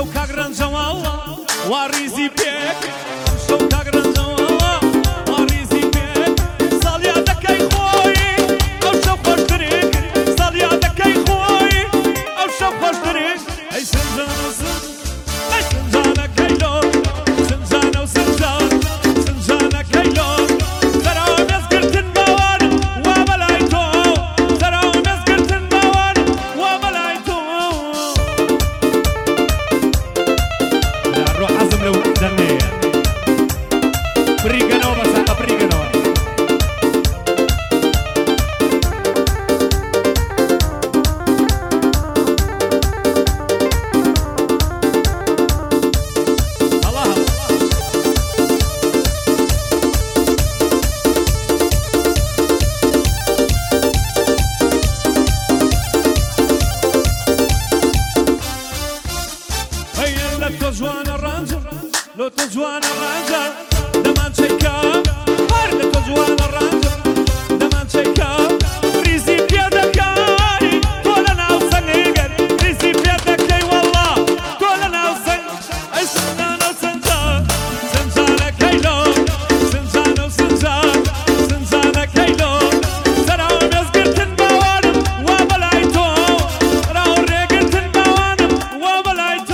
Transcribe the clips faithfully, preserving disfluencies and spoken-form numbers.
کاگرانجەوەڵە واریزی پێک شەو کاگرانجەوەڵە واریزی پێک ساڵیادەکەی خۆی ئەو شەو خۆشترێک ساڵیادەکەی خۆی ئەو شەو خۆشترێک ئەی سنجان و سنج ئەی سنجانەکەی لۆ سنجانە و سنجان سنجانەکەی لۆ سەراوە مێزگرتن باوانم وا بەلای تۆ سەراوە مێزگرتن باوانم وا بەلای تۆ ڕۆ حەزم لەو دەنگەیە بریگەنەوە بەساقە بریگەنەوە جوانە ڕەنجە لۆ تۆ جوانە ڕەنجە دەمان چەیکە هەر لە تۆ جوانە ڕەنجە دەمان چەیکە ریزی پێ دەکەی تۆ لە ناو سەنگەر ریزی پێ دەکەی وەڵڵا تۆ لە ناو سەنگ ئەی سنجانە و سنجان سنجانەکەی لۆ سنجانە و سنجان سنجانەکەی لۆ سەراوە مێزگرتن باوانم وا بەلای تۆ ڕاو ڕێگرتن باوانم وا بەلای تۆ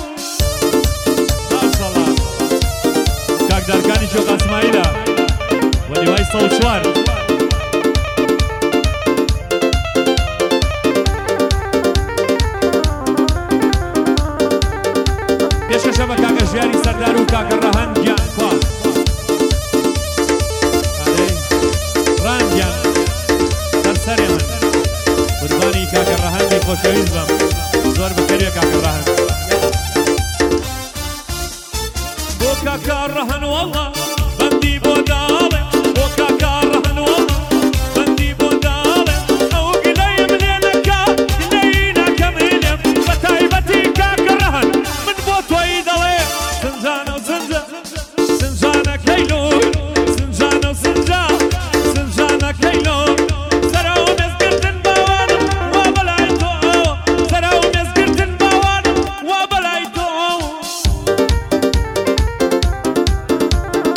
کاکدارکانی شۆق ئاسماییلە وەلیوای سەڵ چوار پێشکەشە بە کاکە ژیاری سەردار و کاکە ڕەهەن گیان خوا ڕانگیان سەرسەرێ من قوربانی کاکە ڕەهەنی خۆشەویست بم زۆر بەخێریە کاکە ڕەهەن بۆ کاکە ڕەهەن وەڵڵا بەندی بۆ داڵێ بۆ کاکە ڕەهەن وەڵڵا بەندی بۆ داڵێ ئەو گلەیم لێ نەکا گلەی ناکەم لێم بە تایبەتی کاکە ڕەهەن من بۆ تۆی دەڵێ سنجانە و سنجە سنجانەکەی لۆ سنجانە و سنجا سنجانەکەی لۆ سەراوە مێزگرتن باوانم وا بەلای تۆ سەراوە مێزگرتن باوانم وا بەلای تۆ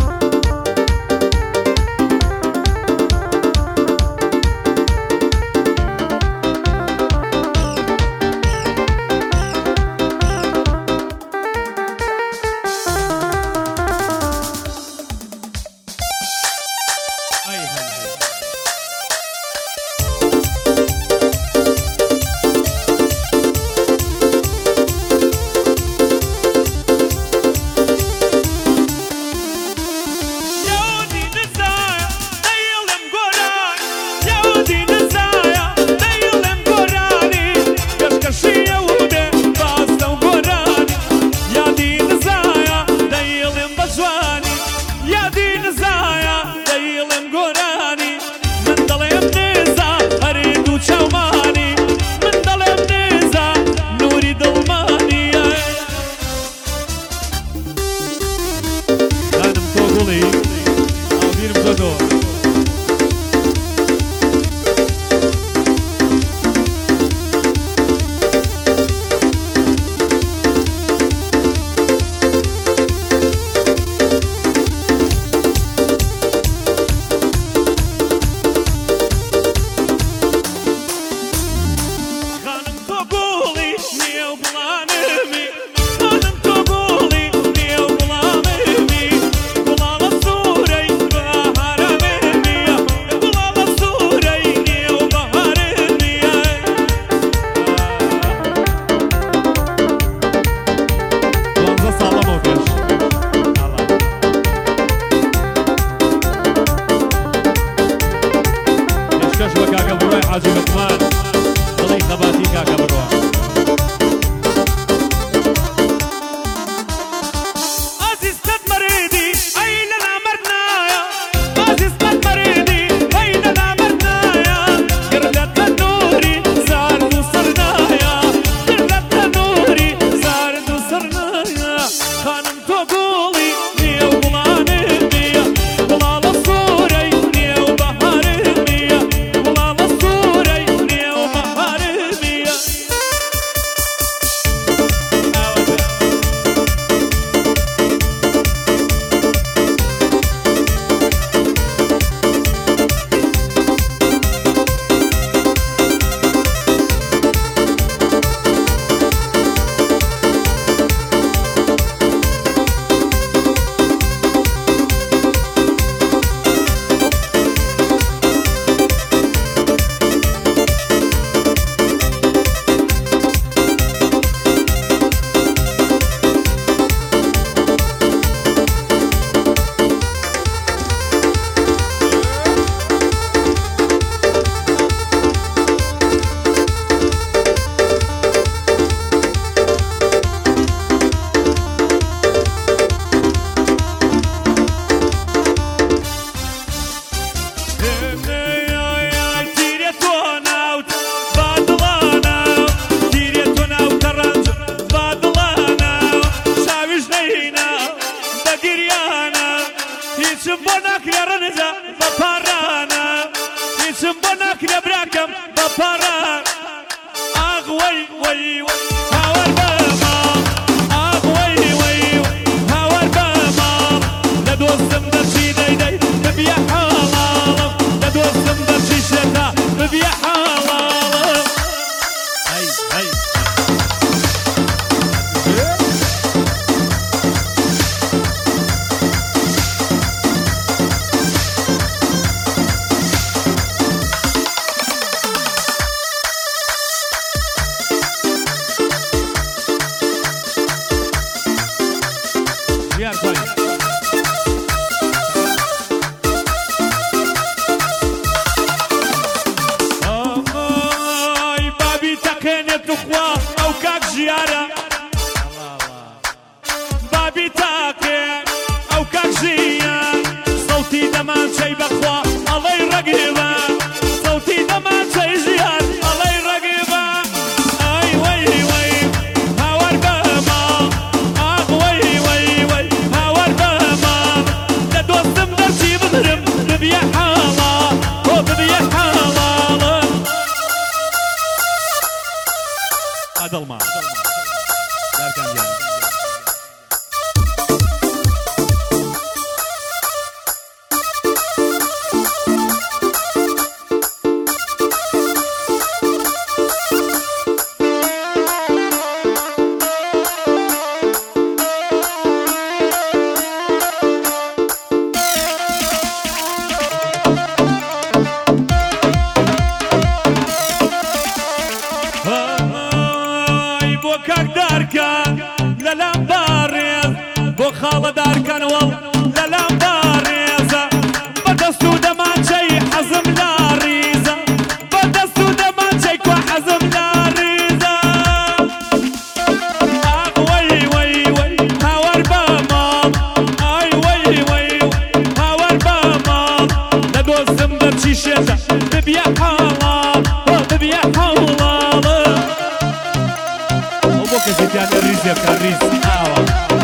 بۆ ناکرێ ڕەنجە بە پارانە هیچم بۆ ناکرێ براکەم بە پاران ئاغ وەی وەی وەی هاوار بە ماڵ ئاغ وەی وەی وەی هاوار بە ماڵ لە دۆستم دەچی دەیدەی ببیە حاڵاڵم لە دۆستم دەچی شێتا ببیە حاڵاڵم هەی هەی دڵما دارکان دیان خاڵە دارکەنەوەڵ لەلام باڕێزە بەدەست و دەمانچەی حەزم لا ڕیزە بەدەست و دەمانچەی کوا حەزم لا ڕیزە ئاغ وەی وەی وەی هاوار بە ماڵ ئای وەی وەی هاوار بە ماڵ لە دۆستم دەرچی شێتە ببیە حاڵاڵ ببیە حاڵاڵە ئەو بۆ کەسێتیانە ریزێ بکە ریز ئاوە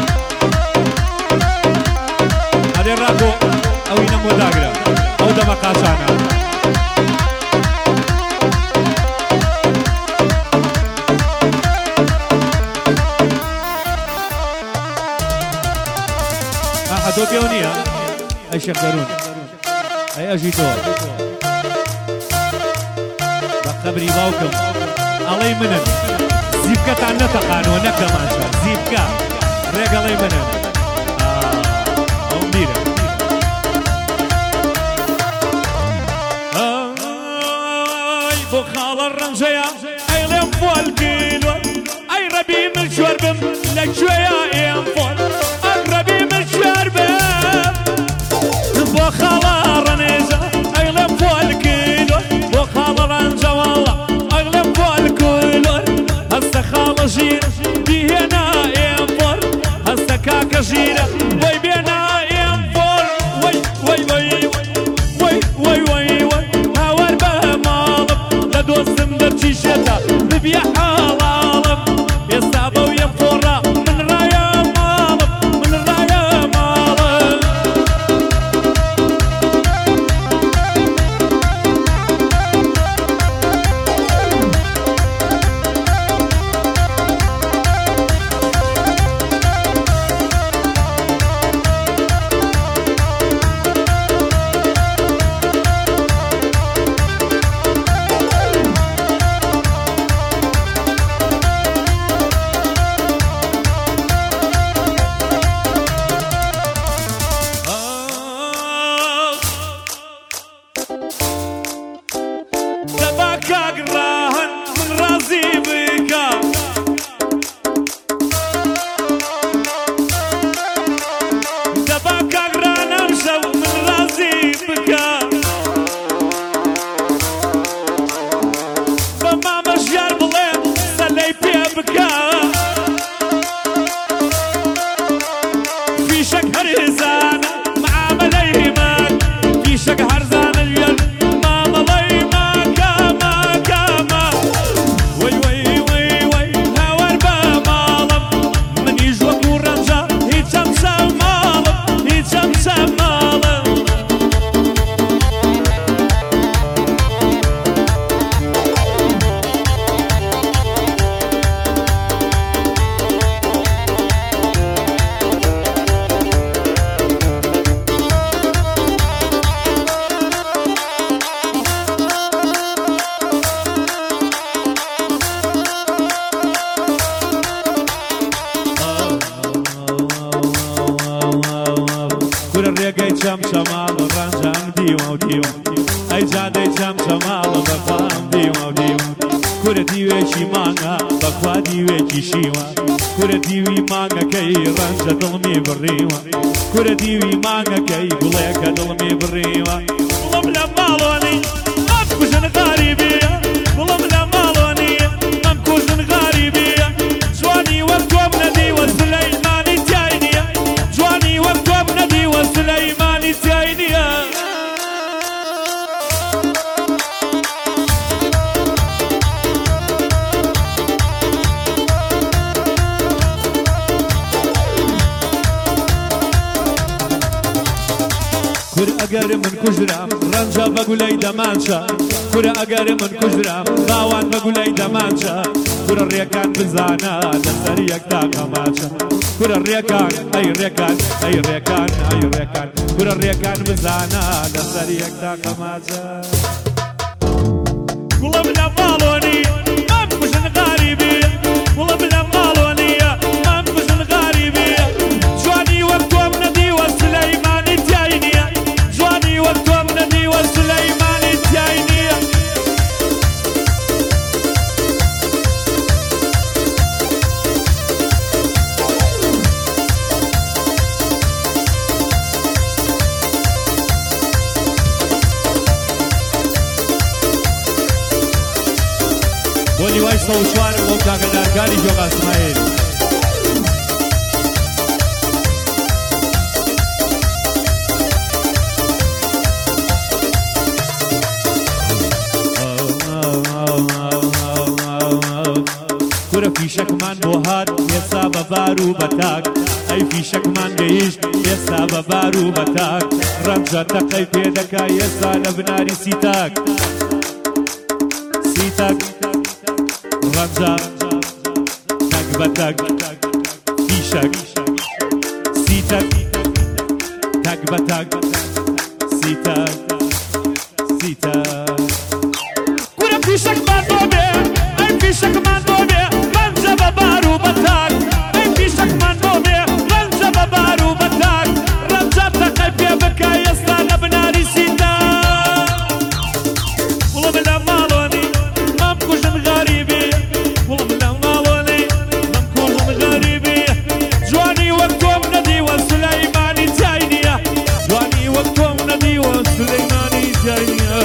هذه الرابو أو ينمو داقرة أو دم قاشانا أحدو بيونية أي شيخ دارون أي أجيتوها بخبري باوكم علي منن زيبكة عن نتقان ونكا مانشا زيبكة ريق علي منن ميرا اي بو خال الرنجيا اي لم فول كيلو اي ربي من شربم لك شوية ايام فول ربي من شربم بو خال الرنجيا اي لم فول كيلو بو خال الرنجيا والله اي لم فول كيلو هسه خال جير بينا ايام فول هسه كاكا جيرة وي بينا ببيع حالالم يستعبوا ينفورا من رايا مالم من رايا مالم جەم شەماڵ ڕەنجەم دیوە و دیوە ئەی جادەی جەم شەماڵ بەخوام دیوە و دیوە کورە دیوێکی مانگە بەخوا دیوێکی شیوە کورە دیوی مانگەکەی ڕەنجە دڵمی بڕیوە کورە دیوی مانگەکەی گوڵێکە دڵمی بڕیوە وڵم لە ماڵۆنی ئەم کوژن غاریبیە وڵم لە ماڵۆنی ئەم کوژن غاریبیە جوانی وەک تۆم نەدیوە سلەیمانی تیای نییە جوانی وەک تۆم نەدیوە سلەیمانی تیای نییە کورە ئەگەر من کوژرام ڕەنجە بە گولەی دەمانچە کورە ئەگەر من کوژرام باوان بە گولەی دەمانچە کورە ڕێکان بزانە لەسەر یەکتا قەماچە کورە ڕێکان ئەی ڕێکان ئەی ڕێکان ئەی ڕێکان کورە ڕێکان بزانە لەسەر یەکتا قەماچە گوڵم لە ماڵۆنی ئەم کوژن غاریبیە گوڵم لە ماڵۆنیە ئەم کوژن غاریبیە جوانی وەک تۆم نەدیوە سلەیمانی تیای نییە جوانی وەک تۆم نەدیوە سلەیمانی تیای نییە بۆ لیوای سەد و چوارم بۆ کاگەدارکاری جۆغا ئیسماعیل کورە فیشەکمان بۆ هات ئێستا بە بار و بەتاک ئەی فیشەکمان گەیشت ئێستا بە بار و بەتاک ڕەنجە تەقەی پێدەکا ئێستا لە بناری سیتاک سیتاک ڕەنجە تەک بەتەک فیشەک سیتەک تەک بەتەک سیتەک سیتەک کورە فیشەکمان بۆ بێ ئەی فیشەکمان بۆ بێ ڕەنجە بە بار و بەتاک ئەی فیشەکمان بۆ بێ ڕەنجە بە بار و بەتاک ڕەنجە تەقەی پێ بکە ئێستا لە بناری سیتاک وڵم لە ماڵۆنی ئەم کوژن غاریبیە وڵم لە ماڵۆنی ئەم کوژن غاریبیە جوانی وەک تۆم نەدیوە سلەیمانی تیای نییە جوانی وەک تۆم نەدیوە سلەیمانی تیای نییە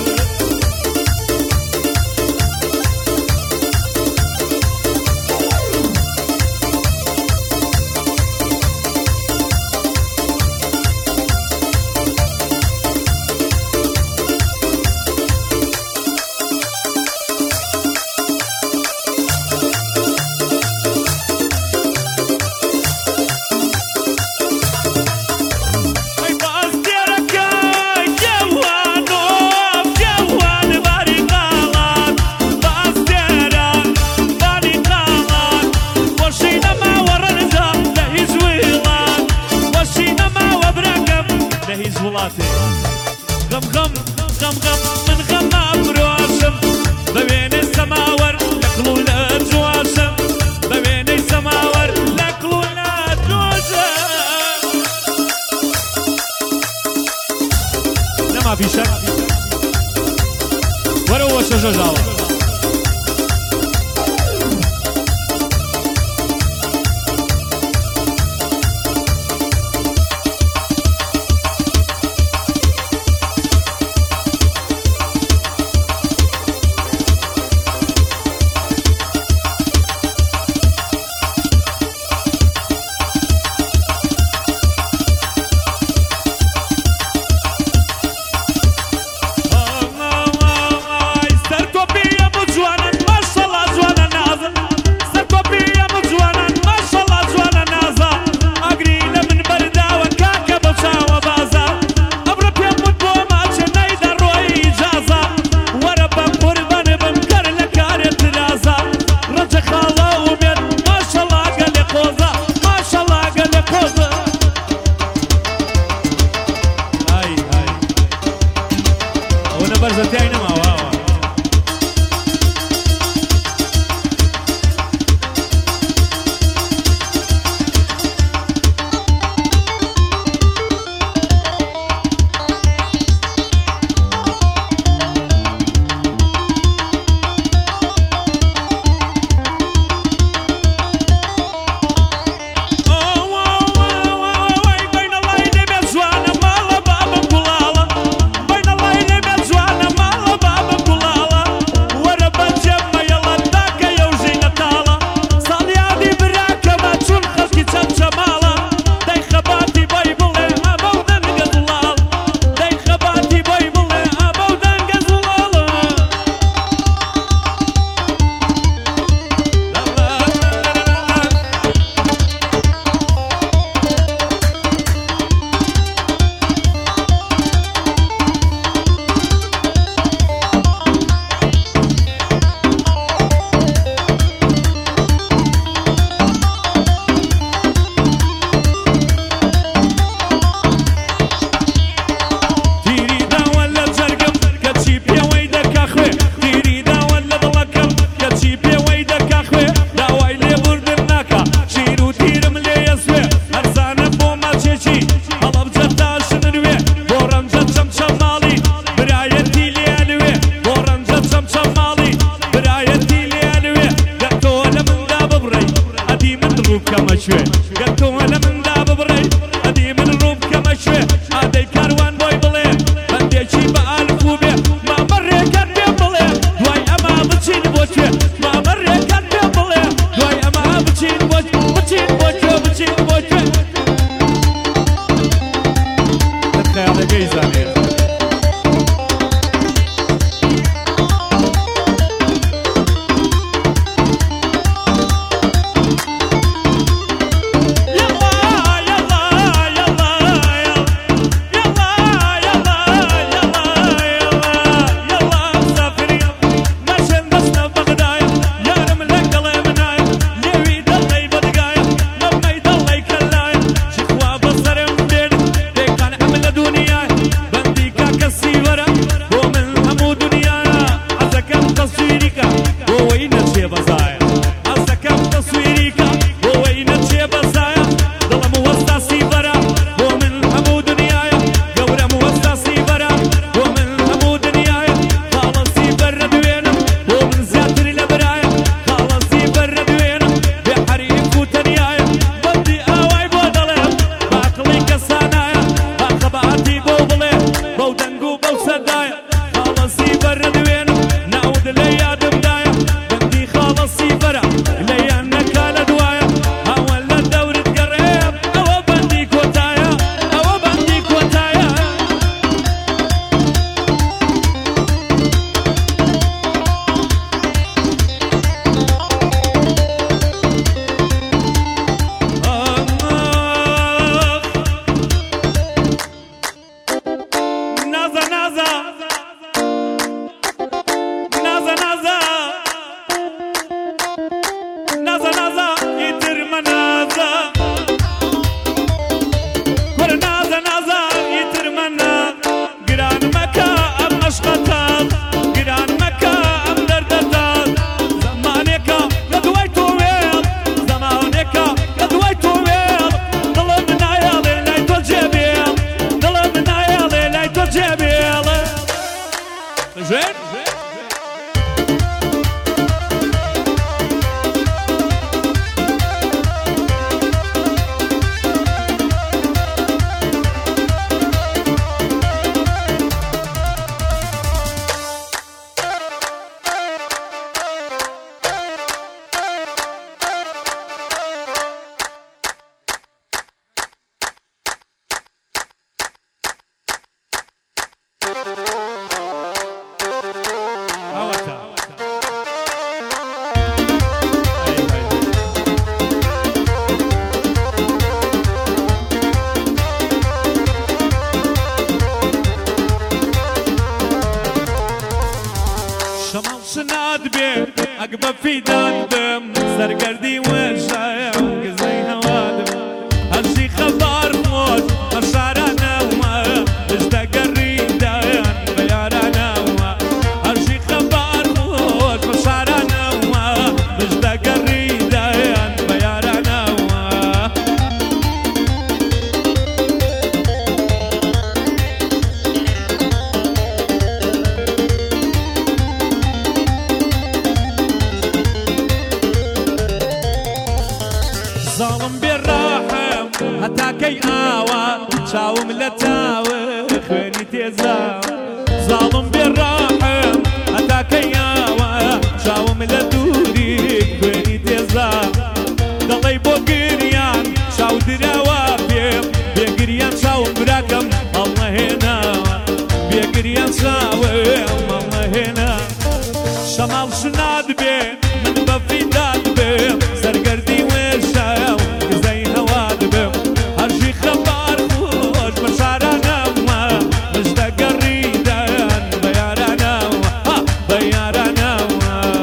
غم غم غم غم من غم بروشم بويني السماور لكلونا جواشم بويني السماور لكلونا جواشم نما في شك وروا شجاجاوة Start copy. كمشوي قلتو انا من داب بري ادي من الروب كمشوي ادي كاروان بوي بلي بدي شي بألف وبي ما مري كان بي بلي دواي اما بتشين بوشي ما مري كان بي بلي دواي اما بتشين بوشي بتشين بوشي بتشين بوشي تتخيل على جيزاني أقبل في دندم سرقردي وشايم قزي هوادم هالشي خبر موت هالشعرانا وما اشتاق الريدان بيارانا وما هالشي خبر موت هالشعرانا وما اشتاق الريدان بيارانا وما ظالم بالرحم هتاكي آوا شاوم لتاوي خويني تيزا ظالم بالرحم هتاكي آوا شاوم لدوري خويني تيزا دلي بو قريان شاو دراوا بيم بيقريان شاو براكم الله هنا بيقريان شاوم الله هنا شمال شناد بي من بفي داد بي سرقردي وشاو زي هواد بي هرشي خبر خوش مشارانا وما مشتاق الريدان بيارانا وما بيارانا وما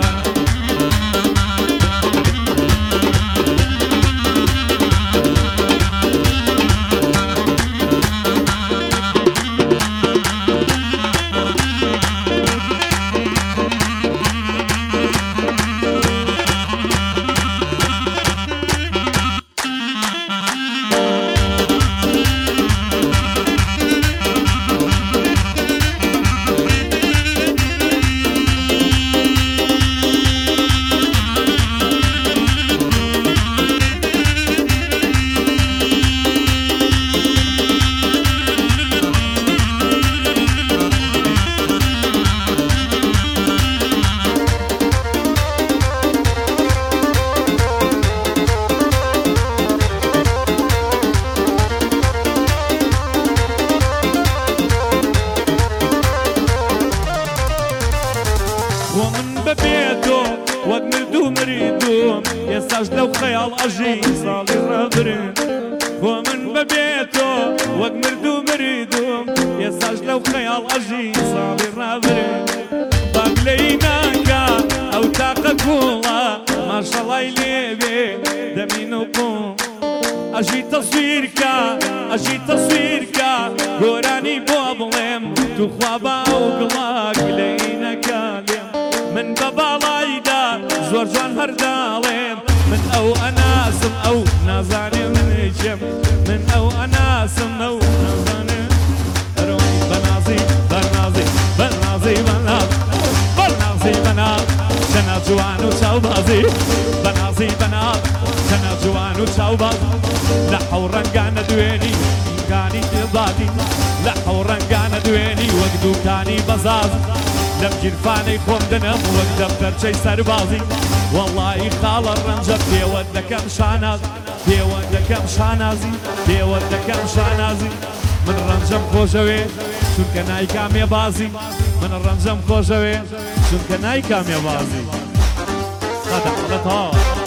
ئێساش لەو خەیاڵ ئەژی ساڵی ڕابرن خۆ من بەبێتۆ وەک مردوو مردوم ئێساش لەو خەیاڵ ئەژی ساڵی ڕابرن باگلەی ناکە ئەو تاقە کوڵە ماشەڵای لێبێ دەمین و قوم ئەژی تەسویرکە ئەژی تەسویرکە گۆرانی بۆ بڵێم توخوا باو گڵاک لەی نەکالێم من بە باڵایدا زۆر جوان هەرداڵێم من ئەو ئەناسم ئەو نازانێ منێکم من ئەو ئەناسم ئەو نازانێ ئەرۆی بەنازی بەنازی بەنازی بەناز بەنازی بەناز چەنە جوان و چاوبازی بەنازی بەناز چەنە جوان و چاوبازی لە حەو ڕەنگانە دوێنی دوکانی تێبادی لە حەو ڕەنگانە دوێنی وەک دوکانی بەزاز لەم گیرفانەی خۆم دنم وەک دەفتەرچەی سەربازی وەڵڵی خاڵە ڕەنجە پێوە دەکەم شاناز پێوە دەکەم شانازی پێوە دەکەم شانازی من ڕەنجەم خۆشەوێ چونکە نای کامێ بازی من ڕەنجەم خۆشەوێ چونکە نای کامێ بازی قەدە قەدەتەوە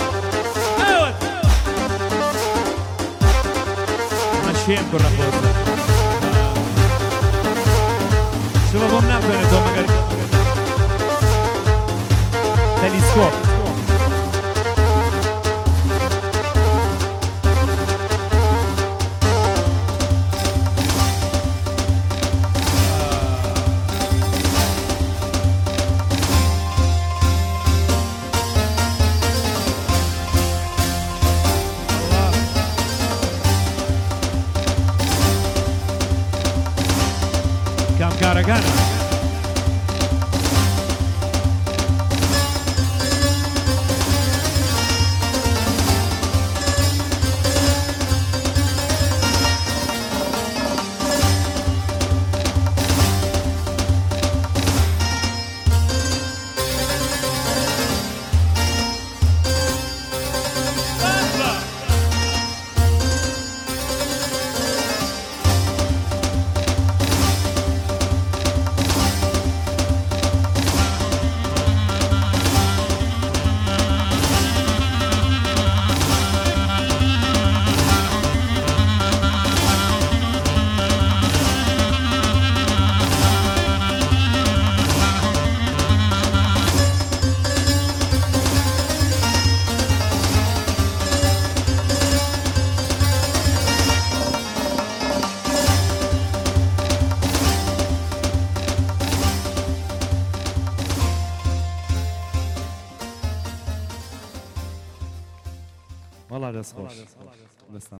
شێم کوڕە خۆشە شوە بۆم نامدوێنێتەوە مەگەر تەلیسکۆپ کامکارەکانە والله دەست خۆش.